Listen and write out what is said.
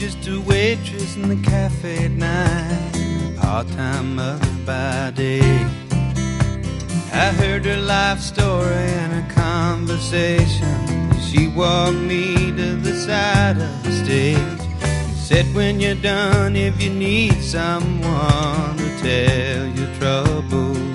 just a waitress in the cafe at night, part-time mother by day. I heard her life story and her conversation. She walked me to the side of the stage and said, when you're done, if you need someone to tell your troubles,